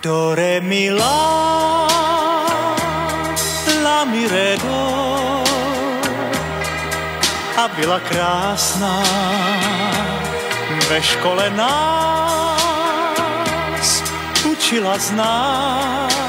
Do, re, mi, la, mi, re, do. A byla krásná, ve škole nás učila znát